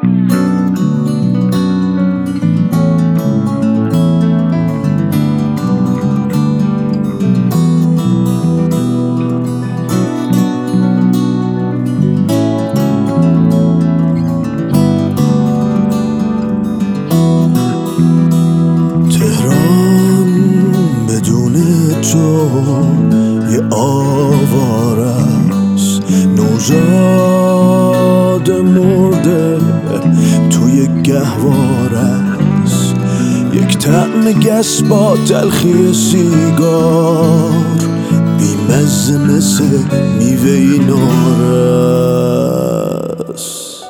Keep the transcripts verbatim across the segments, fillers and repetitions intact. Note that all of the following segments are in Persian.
یه آواره است، نوزاد مرده توی گهواره است، یک طعم گس با تلخی سیگار، بیمزه مثل میوه‌ی نارس.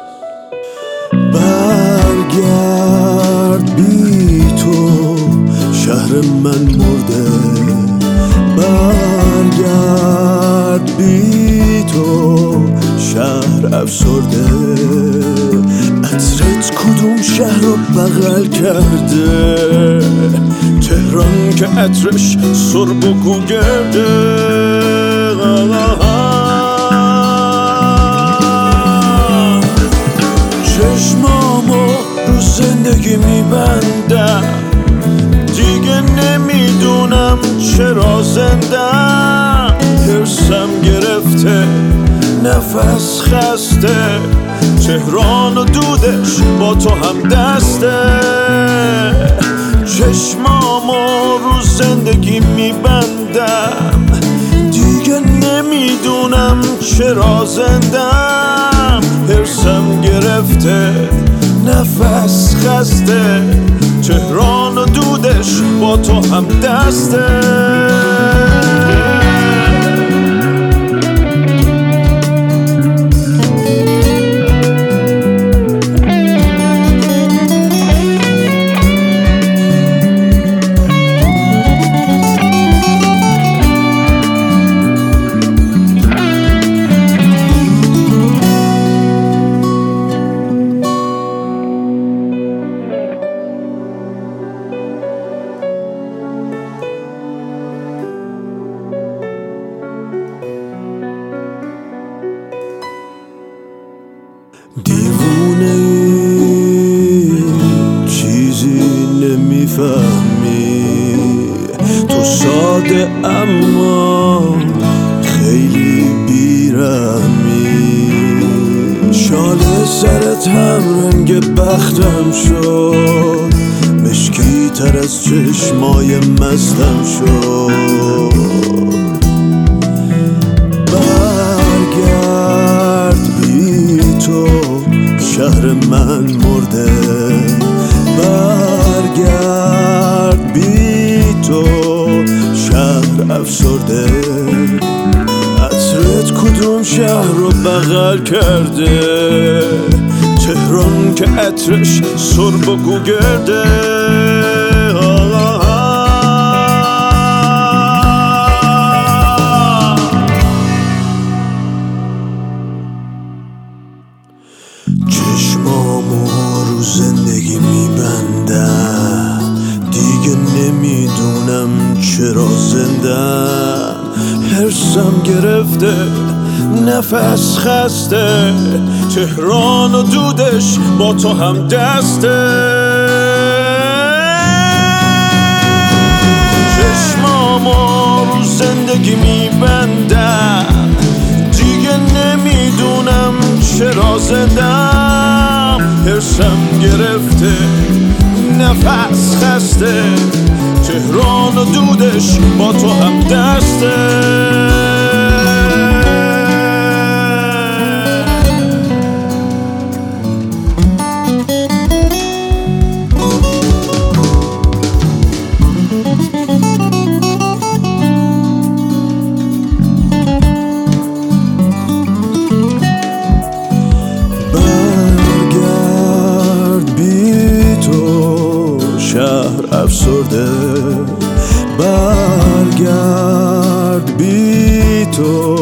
برگرد بی تو شهر من مرده، برگرد بی تو شهر افسرده. عطرت کدوم شهر رو بغل کرده؟ تهران که عطرش سرب و گوگرده. چشمامو رو زندگی میبندم، دیگه نمیدونم چرا زندم. حرسم گرفته، نفس خسته، تهران و دودش با تو هم دسته. چشمامو رو زندگی میبندم، دیگه نمیدونم چرا زندم. حرسم گرفته، نفس خسته، تهران و دودش با تو هم دسته. دیوونه ای چیزی نمیفهمی، تو ساده اما خیلی بیرحمی. شال سرت هم رنگ بختم شد، مشکی تر از چشمای مستم شد. شهر من مرده، برگرد بی تو شهر افسرده. عطرت کدوم شهر رو بغل کرده؟ تهران که عطرش سرب و گوگرده. چشمامو رو زندگی میبندم، دیگه نمیدونم چرا زندم. حرسم گرفته، نفس خسته، تهران و دودش با تو هم دسته. چشمامو رو زندگی میبندم، دیگه نمیدونم چرا زندم. حرسم گرفته، نفس خسته، تهران و دودش با تو هم دسته. افسرده، برگرد بی تو